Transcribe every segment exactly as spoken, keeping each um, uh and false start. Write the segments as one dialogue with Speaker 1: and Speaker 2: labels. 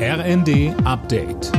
Speaker 1: R N D Update.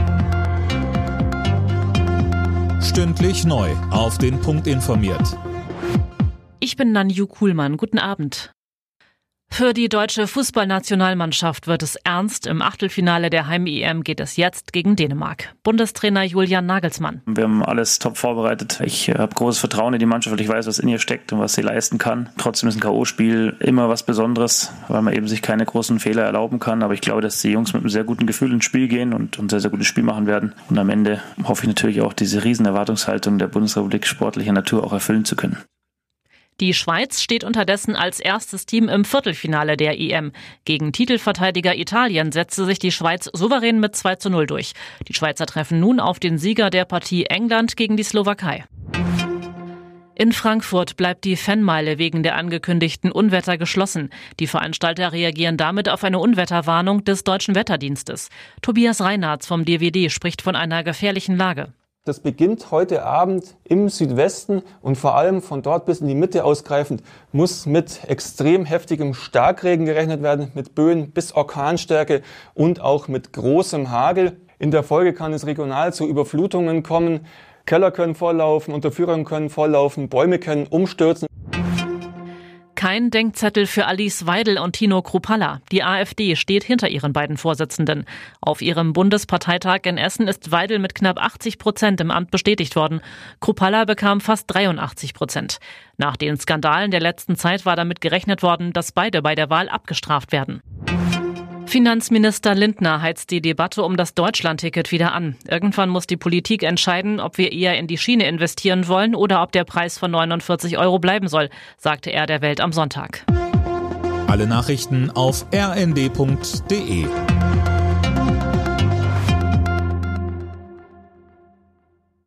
Speaker 1: Stündlich neu auf den Punkt informiert.
Speaker 2: Ich bin Nanju Kuhlmann. Guten Abend. Für die deutsche Fußballnationalmannschaft wird es ernst. Im Achtelfinale der Heim-E M geht es jetzt gegen Dänemark. Bundestrainer Julian Nagelsmann.
Speaker 3: Wir haben alles top vorbereitet. Ich habe großes Vertrauen in die Mannschaft, weil ich weiß, was in ihr steckt und was sie leisten kann. Trotzdem ist ein K O-Spiel immer was Besonderes, weil man eben sich keine großen Fehler erlauben kann. Aber ich glaube, dass die Jungs mit einem sehr guten Gefühl ins Spiel gehen und ein sehr, sehr gutes Spiel machen werden. Und am Ende hoffe ich natürlich auch, diese riesen Erwartungshaltung der Bundesrepublik sportlicher Natur auch erfüllen zu können.
Speaker 2: Die Schweiz steht unterdessen als erstes Team im Viertelfinale der E M. Gegen Titelverteidiger Italien setzte sich die Schweiz souverän mit zwei zu null durch. Die Schweizer treffen nun auf den Sieger der Partie England gegen die Slowakei. In Frankfurt bleibt die Fanmeile wegen der angekündigten Unwetter geschlossen. Die Veranstalter reagieren damit auf eine Unwetterwarnung des Deutschen Wetterdienstes. Tobias Reinartz vom D W D spricht von einer gefährlichen Lage.
Speaker 4: Das beginnt heute Abend im Südwesten und vor allem von dort bis in die Mitte ausgreifend muss mit extrem heftigem Starkregen gerechnet werden, mit Böen bis Orkanstärke und auch mit großem Hagel. In der Folge kann es regional zu Überflutungen kommen. Keller können volllaufen, Unterführungen können volllaufen, Bäume können umstürzen.
Speaker 2: Kein Denkzettel für Alice Weidel und Tino Kruppalla. Die AfD steht hinter ihren beiden Vorsitzenden. Auf ihrem Bundesparteitag in Essen ist Weidel mit knapp achtzig Prozent im Amt bestätigt worden. Kruppalla bekam fast dreiundachtzig Prozent. Nach den Skandalen der letzten Zeit war damit gerechnet worden, dass beide bei der Wahl abgestraft werden. Finanzminister Lindner heizt die Debatte um das Deutschlandticket wieder an. Irgendwann muss die Politik entscheiden, ob wir eher in die Schiene investieren wollen oder ob der Preis von neunundvierzig Euro bleiben soll, sagte er der Welt am Sonntag.
Speaker 1: Alle Nachrichten auf r n d punkt d e.